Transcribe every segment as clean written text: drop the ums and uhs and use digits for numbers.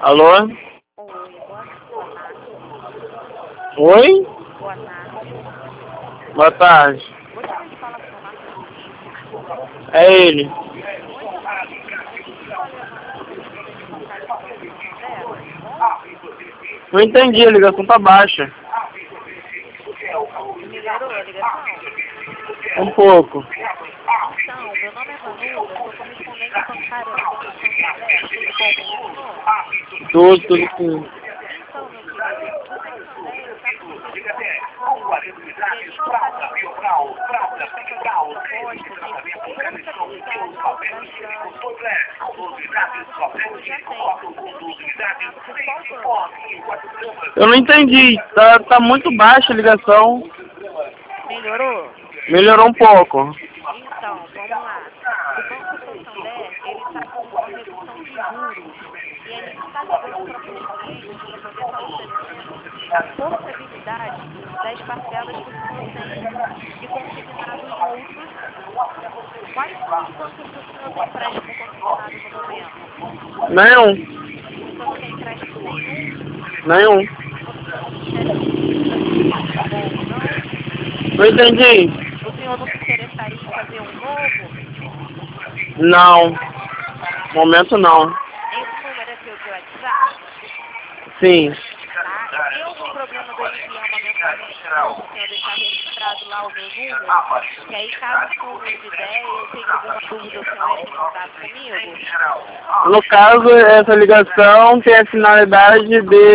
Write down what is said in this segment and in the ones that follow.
Alô? Oi, boa tarde. Oi? Boa tarde. Boa tarde. Gostaria de falar com o Marcos Vinícius, por favor. É ele. Oi, seu Marcos. A gente está levando para poder deslocar esse banco de Santander, tá bom? Não entendi, a ligação tá baixa. Melhorou a ligação? Um pouco. Então, meu nome é Vanusa, eu sou correspondente bancária do Banco Santander. Tudo bom com o senhor? Tudo sim. Então, meu querido, o Santander está com uma questão e a gente está ligando para poder estar fazendo uma proposta de portabilidade das dívidas que o senhor já tem. Eu tenho informado por qual banco? Eu não entendi. Tá muito baixa a ligação. Melhorou? Melhorou um pouco. Então, vamos lá. O Banco Santander, ele está com uma redução de juros. E a gente está ligando para os clientes para poder estar oferecendo a portabilidade das parcelas que o senhor tem de consignado em outros bancos. Quais são os bancos que o senhor tem empréstimo consignado no momento? Nenhum. O senhor não tem empréstimo nenhum? Nenhum. O senhor não se interessa em fazer um novo, não? Não entendi. O senhor não se interessaria em fazer um novo? Não. Momento não. Esse número é seu de WhatsApp? Sim. Tá? E tem algum problema de eu enviar uma mensagem de texto, o senhor deixar registrado lá o meu número? Que aí, caso o senhor mude de ideia ou tenha alguma dúvida, o senhor entre em contato comigo? No caso, essa ligação tem a finalidade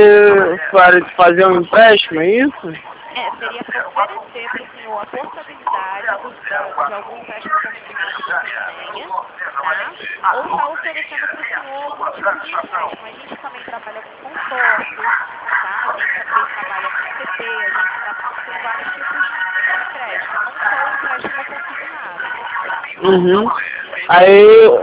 de fazer um empréstimo, é isso? Seria para oferecer para o senhor a portabilidade de algum empréstimo consignado que o senhor tenha, tá? Ou está oferecendo para o senhor algum tipo de empréstimo. A gente também trabalha com consórcios, tá? A gente também trabalha com CP, a gente trabalha com vários tipos de empréstimo, não só o empréstimo consignado. Uhum. Entendeu?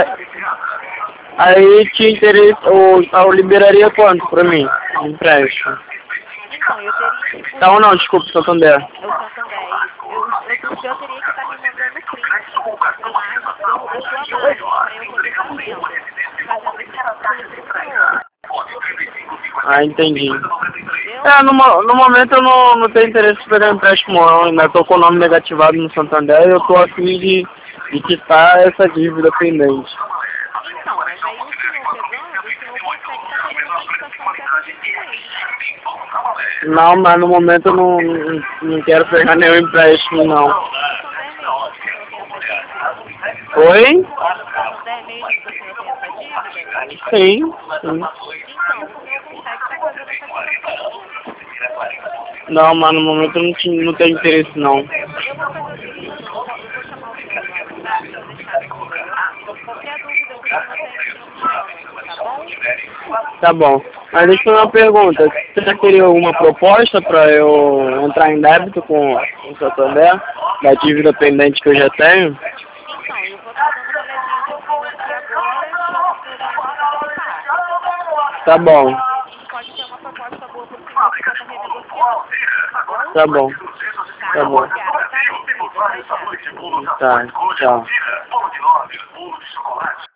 Aí te interessa, ou liberaria quanto pra mim? Empréstimo. Então, eu teria que... Então não, desculpa, Santander. É o Santander, isso. Eu teria que estar me mandando print da sua margem, para eu poder estar vendo, fazendo esse cálculo para o senhor. Ah, entendi. Entendeu? No momento eu não tenho interesse em pegar empréstimo não, ainda tô com o nome negativado no Santander e eu tô a fim de quitar essa dívida pendente. Então, mas aí o senhor pegando, o senhor consegue estar fazendo essa quitação até com a gente mesmo. Não, mas no momento eu não quero pegar nenhum empréstimo não. Santander mesmo que o senhor tem essa dívida? Oi? Santander mesmo que o senhor tem essa dívida? Sim, sim. Então, o senhor consegue estar fazendo essa quitação. Não, mas no momento eu não tenho interesse não. Eu vou fazer o seguinte, eu vou chamar o senhor no WhatsApp, vou deixar meu número lá. Qualquer dúvida que o senhor tenha, o senhor me chama, tá bom? Tá bom. Mas deixa eu fazer uma pergunta. Você já teria alguma proposta para eu entrar em débito com o Santander? Da dívida pendente que eu já tenho? Então, eu vou estar dando uma olhadinha com o senhor aqui agora, chamo o senhor no WhatsApp e lhe passo. Tá bom. E a gente pode ter uma proposta boa para o senhor que está renegociando, tá bom? Tá bom. Tá, Tá bom. obrigada, tá, minha querida? Até já. Tá, tchau.